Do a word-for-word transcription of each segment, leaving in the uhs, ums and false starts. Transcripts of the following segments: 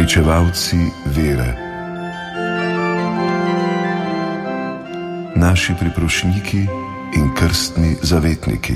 Pričevalci vere. Naši priprošniki in krstni zavetniki.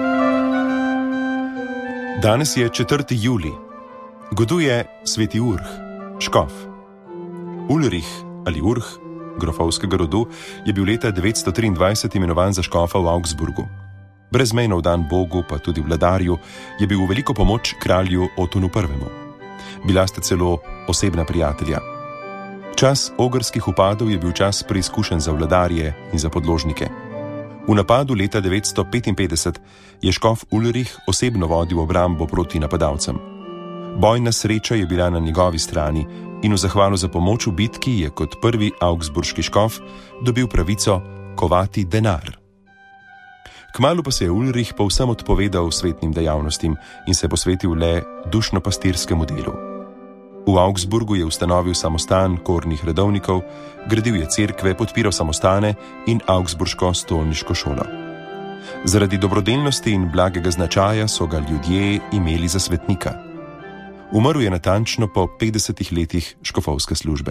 Danes je četrti julij. Goduje sveti Urh, škof. Ulrih ali Urh, grofovskega rodu, je bil leta devetsto triindvajset imenovan za škofa v Augsburgu. Brezmejno vdan Bogu, pa tudi vladarju, je bil v veliko pomoč kralju Otonu prvemu. Bila sta celo osebna prijatelja. Čas ogrskih upadov je bil čas preizkušen za vladarje in za podložnike. V napadu leta devetsto petinpetdeset je škof Ulrih osebno vodil obrambo proti napadalcem. Bojna sreča je bila na njegovi strani in v zahvalo za pomoč v bitki je kot prvi augsburški škof dobil pravico kovati denar. Kmalu pa se je Ulrih povsem odpovedal svetnim dejavnostim in se posvetil le dušno-pastirskemu delu. V Augsburgu je ustanovil samostan kornih redovnikov, gradil je cerkve, podpiral samostane in augsburško stolniško šolo. Zaradi dobrodelnosti in blagega značaja so ga ljudje imeli za svetnika. Umrl je natančno po petdesetih letih škofovske službe.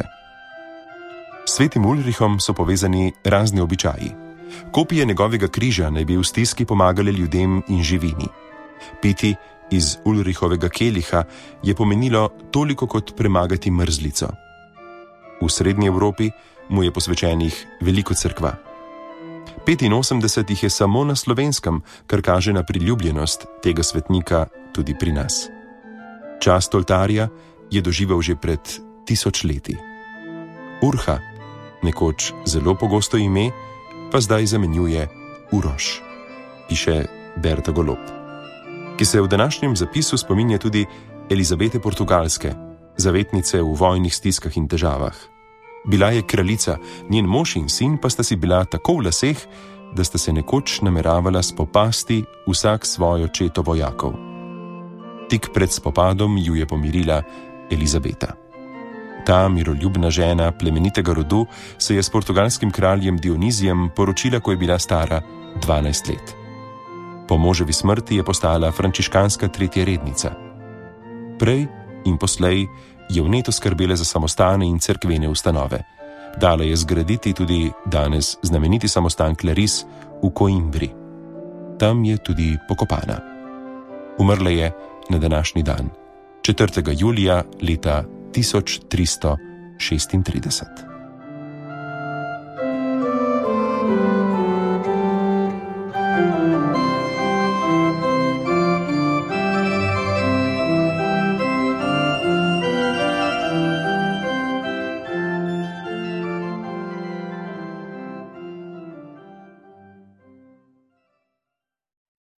S svetim Ulrihom so povezani razni običaji. Kopije njegovega križa naj bi v stiski pomagale ljudem in živini. Piti iz Ulrihovega keliha je pomenilo toliko kot premagati mrzlico. V srednji Evropi mu je posvečenih veliko cerkva. petinosemdeset jih je samo na Slovenskem, kar kaže na priljubljenost tega svetnika tudi pri nas. Čast oltarja je doživel že pred tisoč leti. Urha, nekoč zelo pogosto ime, pa zdaj zamenjuje Uroš, piše Berta Golob, ki se v današnjem zapisu spominja tudi Elizabete Portugalske, zavetnice v vojnih stiskah in težavah. Bila je kraljica, njen mož in sin pa sta si bila tako v laseh, da sta se nekoč nameravala spopasti vsak svojo četo vojakov. Tik pred spopadom ju je pomirila Elizabeta. Ta miroljubna žena plemenitega rodu se je s portugalskim kraljem Dionizijem poročila, ko je bila stara dvanajst let. Po moževi smrti je postala frančiškanska tretjerednica. Prej in poslej je vneto skrbela za samostane in cerkvene ustanove. Dala je zgraditi tudi danes znameniti samostan Claris v Coimbri. Tam je tudi pokopana. Umrla je na današnji dan, četrtega julija leta tisoč tristo šestintrideset.